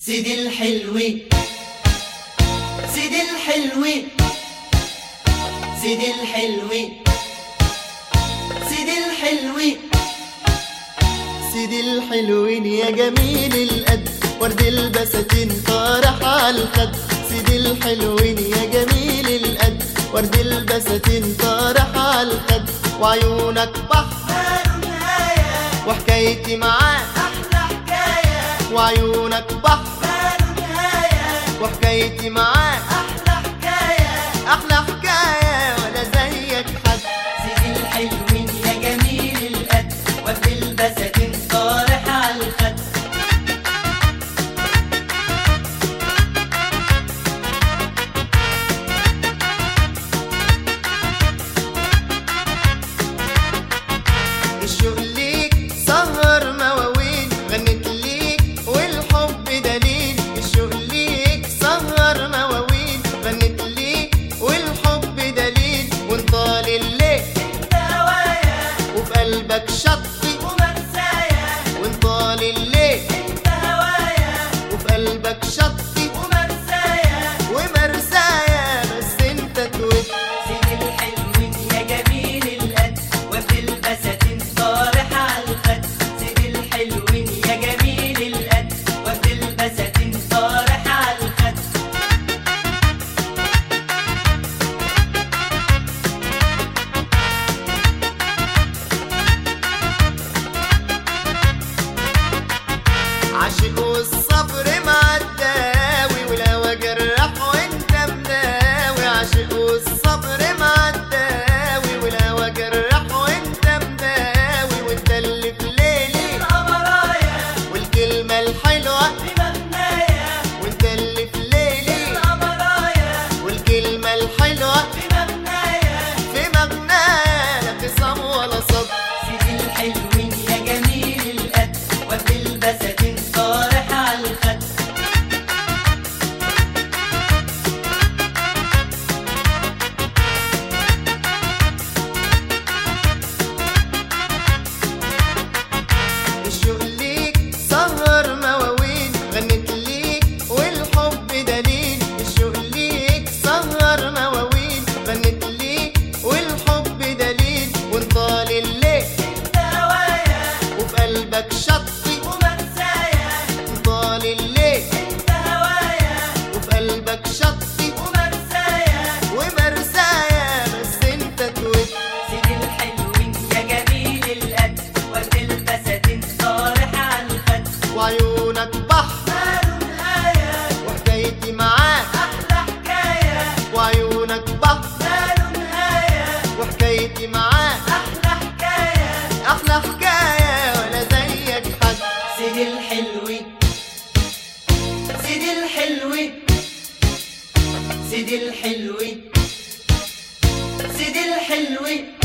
سيدي الحلوي سيدي الحلوي سيدي الحلوي سيدي الحلوي سيدي الحلوين يا جميل القد، ورد البساتين طارح على الخد. سيدي الحلوين يا جميل القد، ورد البساتين طارح على الخد. وعيونك بحر ماله نهاية، وحكايتي معاك أحلى حكاية. وعيونك بحر ماله نهاية، وحكايتي معاك أحلى حكاية. أحلى حكاية ولا زيك حد. سيدي الحلوين يا جميل القد، ورد البساتين طارح على الخد. الشوق ليك سهر مواويل، غنت ليك والحب دليل. الشوق ليك سهر مواويل، غنت ليك والحب دليل. وانطال الليل انت هوايا وفي قلبك شطي ومرسايا، وانطال الليل انت هوايا وفي قلبك شطي ومرسايا. ومرسايا بس انت توت. سيدي الحلوين يا جميل القد، ورد البساتين طارح على الخد. سيدي الحلوين يا جميل القد، ورد البساتين طارح على الخد. عاشق والصبر مع الداوي، ولو جرح وانت مداوي. عاشق والصبر مع الداوي، ولو جرح وانت مداوي. وانت اللي في ليلي القمرايا والكلمة الحلوة، بمغنايا، وانت اللي في ليلي القمرايا والكلمة الحلوة. بمغنايا. في مغنايا لا خصام ولا صد. سيدي الحلوين يا جميل القد، ورد البساتين طارح على الخد. الشوق ليك سهر مواويل، غنت ليك والحب دليل. الشوق ليك سهر مواويل، غنت ليك والحب دليل. وانطال الليل انت هوايا وفي قلبك شطي ومرسايا، وانطال الليل انت هوايا وفي قلبك شطي ومرسايا. ومرسايا بس انت توت. سيدي الحلوين يا جميل القد، ورد البساتين طارح على الخد. وعيونك بحر ماله نهاية، وحكايتي معاك أحلى حكاية. وعيونك بحر ماله نهاية، وحكايتي معاك أحلى حكاية. أحلى حكاية ولا زيك حد. سيدي الحلوي سيدي الحلوي سيدي الحلوي سيدي الحلوي